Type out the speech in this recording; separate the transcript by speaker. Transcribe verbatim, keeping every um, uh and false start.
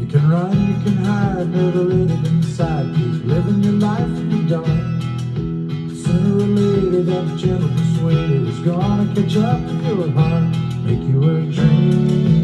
Speaker 1: can run, you can hide, never let it inside. Keep living your life if you don't. Sooner or later that gentle persuader is gonna catch up with your heart, make you a dream.